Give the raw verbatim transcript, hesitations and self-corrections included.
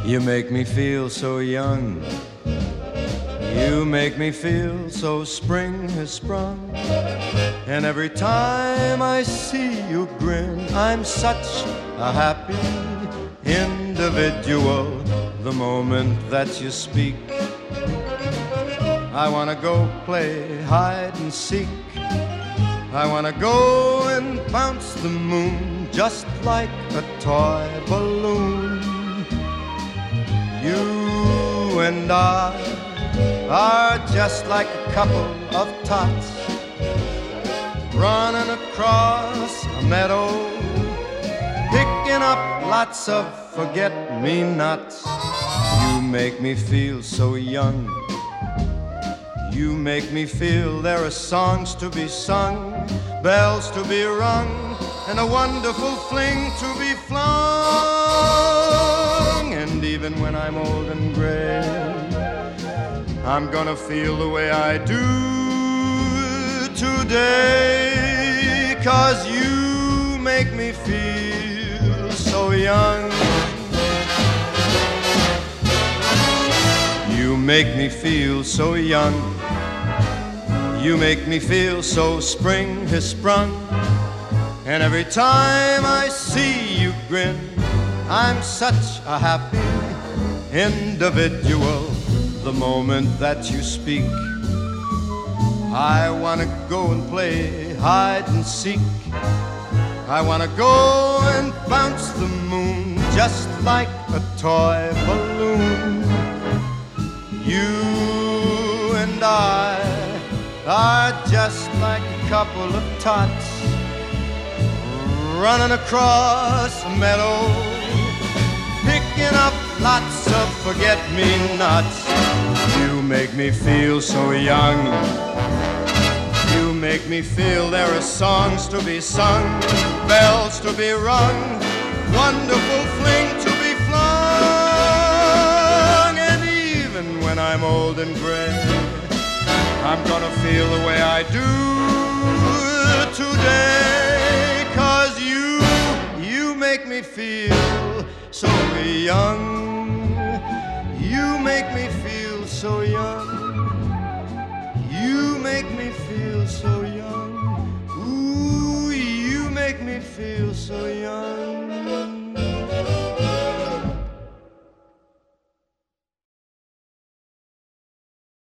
You make me feel so young. You make me feel so spring has sprung. And every time I see you grin, I'm such a happy individual. The moment that you speak, I wanna go play hide and seek. I wanna go and bounce the moon just like a toy balloon. You and I are just like a couple of tots running across a meadow, picking up lots of forget-me-nots. You make me feel so young. You make me feel there are songs to be sung, bells to be rung, and a wonderful fling to be flung. And even when I'm old and gray, I'm gonna feel the way I do today, 'cause you make me feel so young. You make me feel so young. You make me feel so spring has sprung. And every time I see you grin, I'm such a happy individual. The moment that you speak, I wanna go and play hide and seek. I wanna go and bounce the moon just like a toy balloon. You and I are just like a couple of tots running across a meadow, picking up lots of forget-me-nots. You make me feel so young. You make me feel there are songs to be sung, bells to be rung, wonderful fling to be flung. And even when I'm old and gray, I'm gonna feel the way I do today, 'cause you, you make me feel so young. You make me feel so young. You make me feel so young. Ooh, you make me feel so young.